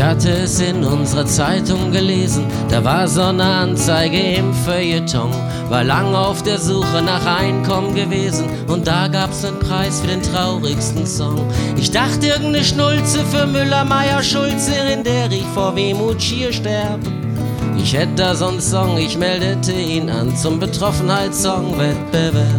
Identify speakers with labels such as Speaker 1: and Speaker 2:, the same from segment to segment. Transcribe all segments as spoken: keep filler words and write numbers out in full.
Speaker 1: hatte es in unserer Zeitung gelesen, da war so eine Anzeige im Feuilleton. War lang auf der Suche nach Einkommen gewesen und da gab's einen Preis für den traurigsten Song. Ich dachte irgendeine Schnulze für Müller, Meier, Schulze, in der ich vor Wehmut schier sterb. Ich hätte da so einen Song, ich meldete ihn an zum Betroffenheitssong-Wettbewerb.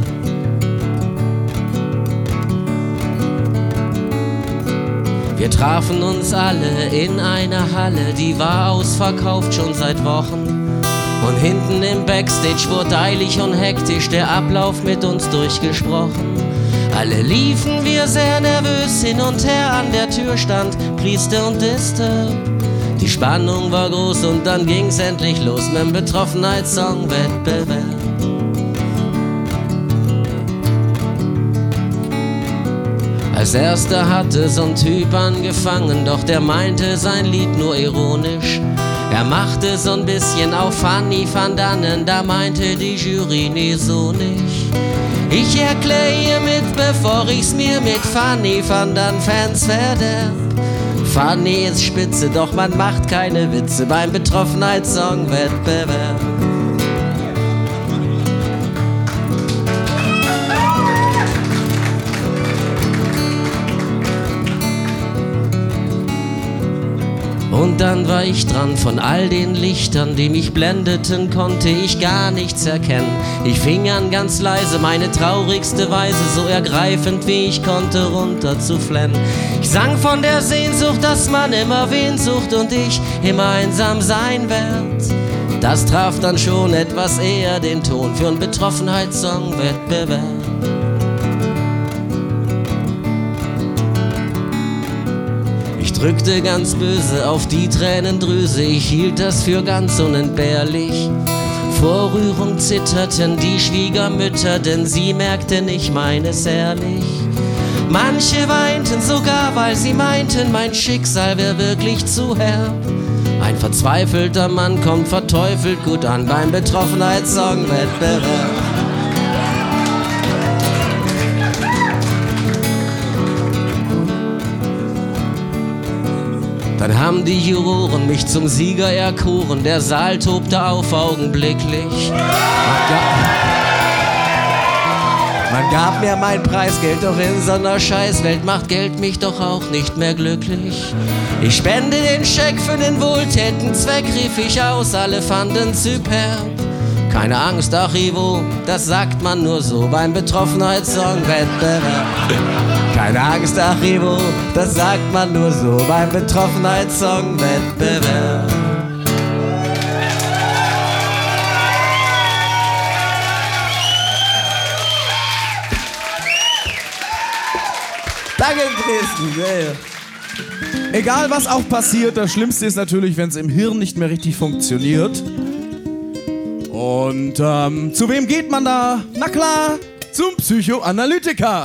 Speaker 1: Wir trafen uns alle in einer Halle, die war ausverkauft schon seit Wochen. Und hinten im Backstage wurde eilig und hektisch der Ablauf mit uns durchgesprochen. Alle liefen wir sehr nervös hin und her, an der Tür stand Priester und Disturb. Die Spannung war groß und dann ging's endlich los mit dem Betroffenheitssong-Wettbewerb. Als erster hatte so ein Typ angefangen, doch der meinte sein Lied nur ironisch. Er machte so ein bisschen auf Fanny van Dannen, da meinte die Jury, nee, so nicht. Ich erklär hiermit, bevor ich's mir mit Fanny van Dannen Fans verderb. Fanny ist spitze, doch man macht keine Witze beim Betroffenheitssong-Wettbewerb. Und dann war ich dran, von all den Lichtern, die mich blendeten, konnte ich gar nichts erkennen. Ich fing an ganz leise, meine traurigste Weise, so ergreifend wie ich konnte, runter zu flennen. Ich sang von der Sehnsucht, dass man immer wen sucht und ich immer einsam sein werd. Das traf dann schon etwas eher den Ton für einen Betroffenheitssong-Wettbewerb. Ich drückte ganz böse auf die Tränendrüse, ich hielt das für ganz unentbehrlich. Vor Rührung zitterten die Schwiegermütter, denn sie merkten, ich meine es ehrlich. Manche weinten sogar, weil sie meinten, mein Schicksal wär wirklich zu herb. Ein verzweifelter Mann kommt verteufelt gut an beim Betroffenheitssong-Wettbewerb. Dann haben die Juroren mich zum Sieger erkoren, der Saal tobte auf augenblicklich. Man gab, man gab mir mein Preisgeld, doch in so einer Scheißwelt macht Geld mich doch auch nicht mehr glücklich. Ich spende den Scheck für den wohltätigen Zweck, rief ich aus, alle fanden superb. Keine Angst, ach Ivo, das sagt man nur so beim Betroffenheitssong-Wettbewerb. Keine Angst, ach Ivo, das sagt man nur so beim Betroffenheitssong-Wettbewerb.
Speaker 2: Danke, Dresden. Egal, was auch passiert, das Schlimmste ist natürlich, wenn es im Hirn nicht mehr richtig funktioniert. Und ähm, zu wem geht man da? Na klar, zum Psychoanalytiker.